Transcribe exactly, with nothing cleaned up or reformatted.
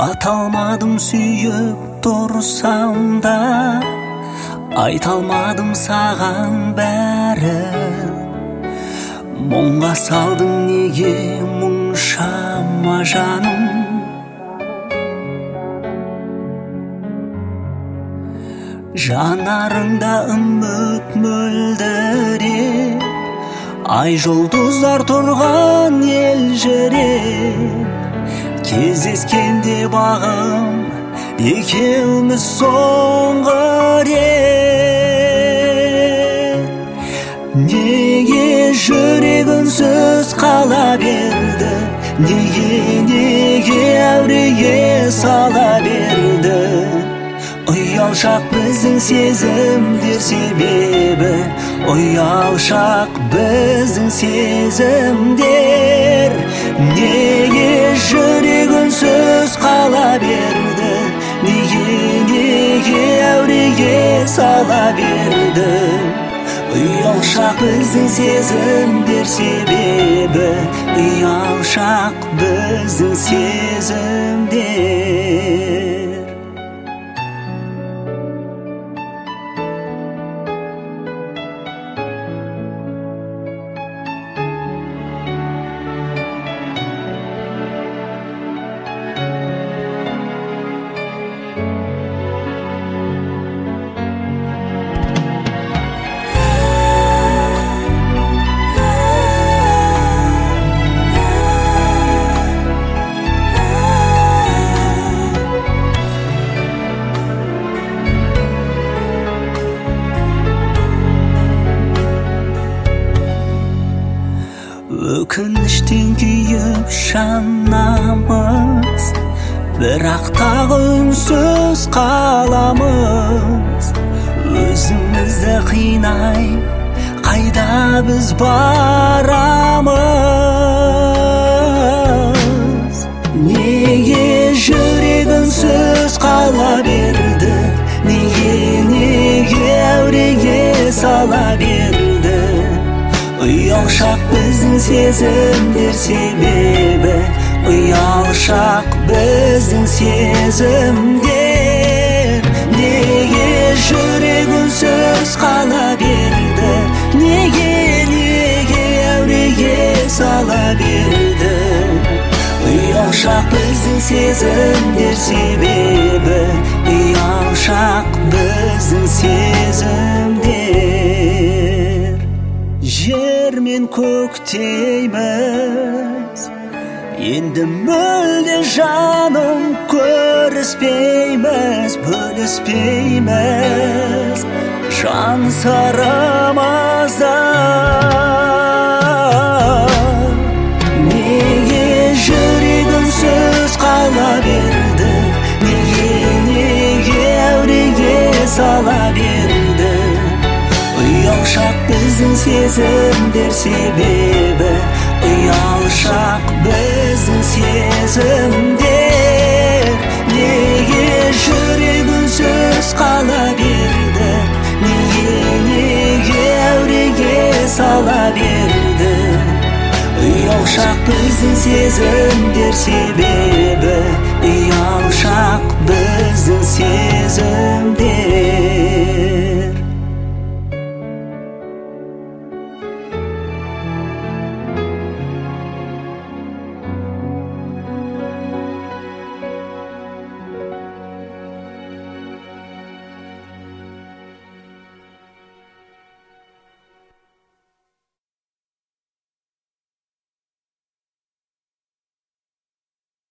Аталмадым сүйіп тұрсам да, айталмадым саған бәрін. Мұңға салдың неге мұншама жаным? Жанарыңда үміт мөлдіреп, ай жұлдыздар тұрған елжіреп. Кездескенде бағым екеуміз соңғы рет. Неге жүрегінсіз қала берді? Неге, неге әуреге сала берді? Ұялшақ біздің сезімдер себебі, ұялшақ біздің сезімдер. Неге жүрегінсіз қала берді? Неге, неге әуреге сала берді? Ұялшақ біздің сезімдер себебі, ұялшақ біздің сезімдер. Өкініштен күйіп жанамыз, бірақ тағы үнсіз қаламыз. Өзімізді қинай, қайда біз барамыз? Неге жүрегінсіз қала берді? Неге, неге әуреге сала берді? Ұялшақ біздің сезімдер себебі, ұялшақ біздің сезімдер. Неге жүрегінсіз қала берді? Неге, неге әуреге сала берді? Ұялшақ біздің сезімдер себебі, ұялшақ біздің сезімдер. Жер мен көктейміз, енді мүлде жаным көріспейміз, бөліспейміз жан сырымызды. Неге жүрегінсіз қала берді? Неге, неге әуреге сала берді? Ұялшақ біздің сезімдер себебі, ұялшақ біздің сезімдер. Неге жүрегінсіз қала берді? Неге, неге әуреге сала берді? Ұялшақ біздің сезімдер себебі,